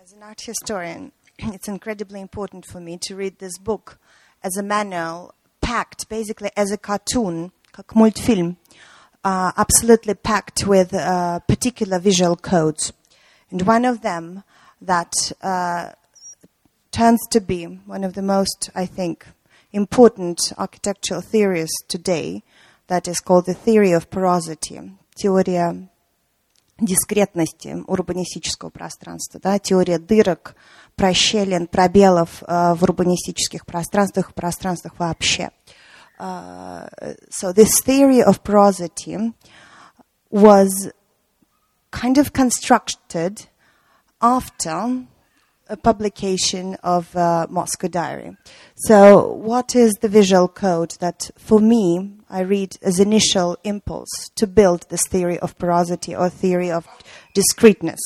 As an art historian, it's incredibly important for me to read this book as a manual, packed basically as a cartoon, как мультфильм, absolutely packed with particular visual codes. And one of them that turns to be one of the most, I think, important architectural theories today, that is called the theory of porosity, теория дискретности урбанистического пространства, да, теория дырок, прощелин, пробелов в урбанистических пространствах, в пространствах вообще. So this theory of porosity was kind of constructed after a publication of Moscow Diary. So what is the visual code that, for me, I read as initial impulse to build this theory of porosity or theory of discreteness?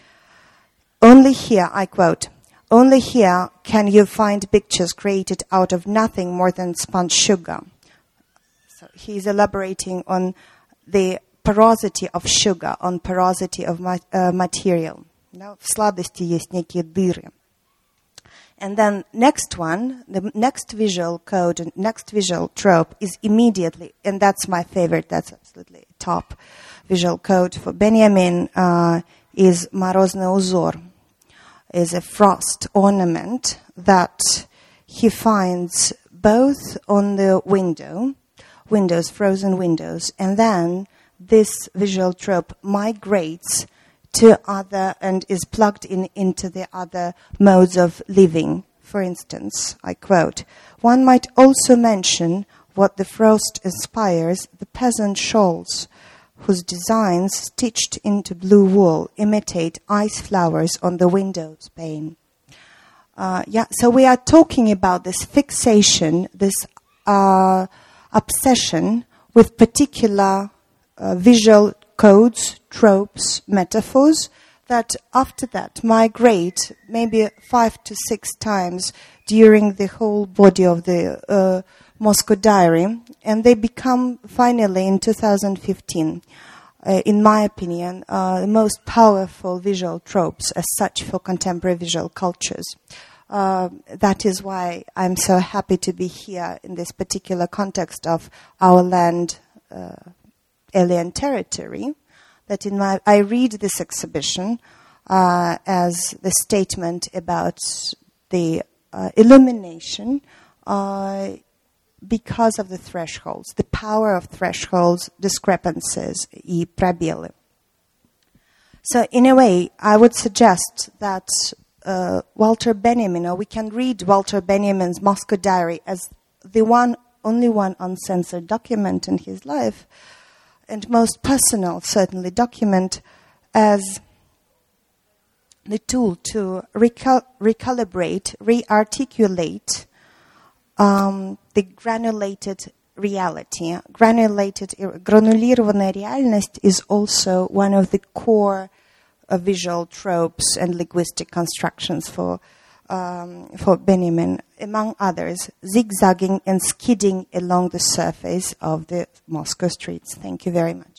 Only here, I quote, "Only here can you find pictures created out of nothing more than spun sugar." So he's elaborating on the porosity of sugar, on porosity of material. В сладости есть некие дыры. And then next one, the next visual code and next visual trope is immediately, and that's my favorite, that's absolutely top visual code for Benjamin, is морозный узор, is a frost ornament that he finds both on the windows, frozen windows, and then this visual trope migrates to other and is plugged into the other modes of living. For instance, I quote, "One might also mention what the frost inspires, the peasant shawls, whose designs, stitched into blue wool, imitate ice flowers on the window's pane." So we are talking about this fixation, this obsession with particular visual codes, tropes, metaphors that after that migrate maybe 5 to 6 times during the whole body of the Moscow Diary, and they become finally in 2015, in my opinion, the most powerful visual tropes as such for contemporary visual cultures. That is why I'm so happy to be here in this particular context of our land, alien territory, that I read this exhibition as the statement about the illumination because of the thresholds, the power of thresholds, discrepancies, и пробелы. So in a way, I would suggest that Walter Benjamin, or we can read Walter Benjamin's Moscow Diary as the only one uncensored document in his life, and most personal, certainly, document as the tool to recalibrate, re-articulate the granulated reality. Granulированная реальность is also one of the core visual tropes and linguistic constructions for Benjamin, among others, zigzagging and skidding along the surface of the Moscow streets. Thank you very much.